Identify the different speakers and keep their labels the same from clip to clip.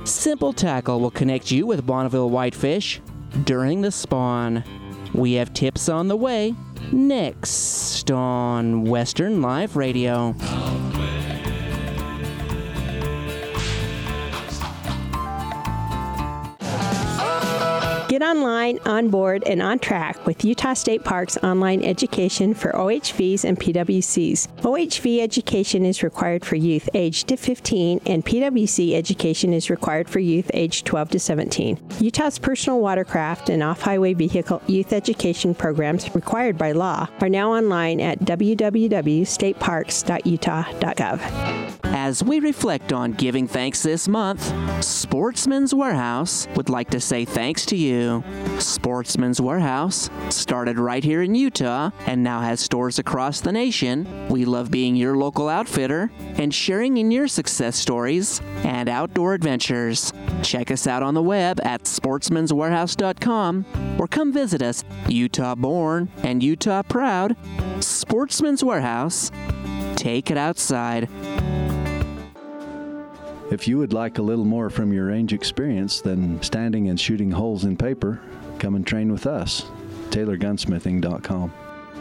Speaker 1: Simple Tackle will connect you with Bonneville whitefish during the spawn. We have tips on the way next on Western Live Radio.
Speaker 2: Get online, on board, and on track with Utah State Parks online education for OHVs and PWCs. OHV education is required for youth aged to 15, and PWC education is required for youth aged 12 to 17. Utah's personal watercraft and off-highway vehicle youth education programs required by law are now online at www.stateparks.utah.gov.
Speaker 1: As we reflect on giving thanks this month, Sportsman's Warehouse would like to say thanks to you. Sportsman's Warehouse started right here in Utah and now has stores across the nation. We love being your local outfitter and sharing in your success stories and outdoor adventures. Check us out on the web at sportsmanswarehouse.com or come visit us, Utah born and Utah proud. Sportsman's Warehouse. Take it outside.
Speaker 3: If you would like a little more from your range experience than standing and shooting holes in paper, come and train with us. TaylorGunsmithing.com.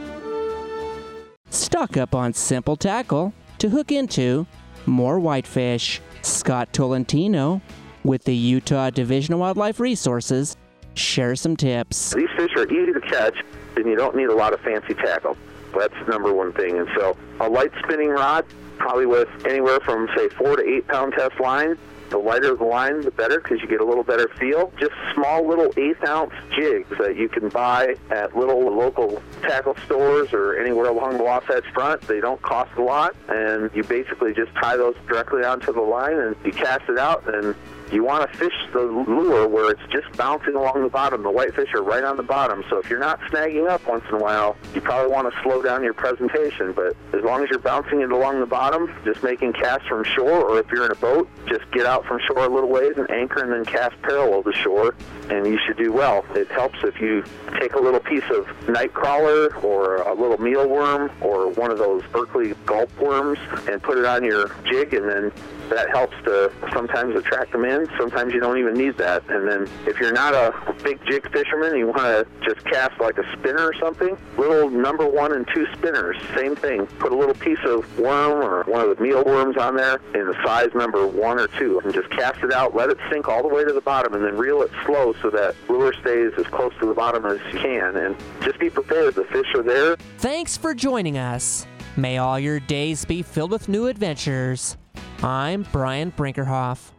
Speaker 1: Stock up on Simple Tackle to hook into more whitefish. Scott Tolentino with the Utah Division of Wildlife Resources shares some tips.
Speaker 4: These fish are easy to catch, and you don't need a lot of fancy tackle. That's the number one thing. And so a light spinning rod, probably with anywhere from, say, 4 to 8 pound test line. The lighter the line, the better, because you get a little better feel. Just small little 1/8-ounce jigs that you can buy at little local tackle stores or anywhere along the Wasatch Front. They don't cost a lot, and you basically just tie those directly onto the line and you cast it out, and you want to fish the lure where it's just bouncing along the bottom. The whitefish are right on the bottom, so if you're not snagging up once in a while, you probably want to slow down your presentation. But as long as you're bouncing it along the bottom, just making casts from shore, or if you're in a boat, just get out from shore a little ways and anchor and then cast parallel to shore, and you should do well. It helps if you take a little piece of night crawler or a little mealworm or one of those Berkeley gulp worms and put it on your jig, and then that helps to sometimes attract them in. Sometimes you don't even need that. And then if you're not a big jig fisherman, you want to just cast like a spinner or something, little number 1 and 2 spinners, same thing. Put a little piece of worm or one of the mealworms on there in the size number 1 or 2 and just cast it out, let it sink all the way to the bottom, and then reel it slow so that lure stays as close to the bottom as you can. And just be prepared. The fish are there.
Speaker 1: Thanks for joining us. May all your days be filled with new adventures. I'm Brian Brinkerhoff.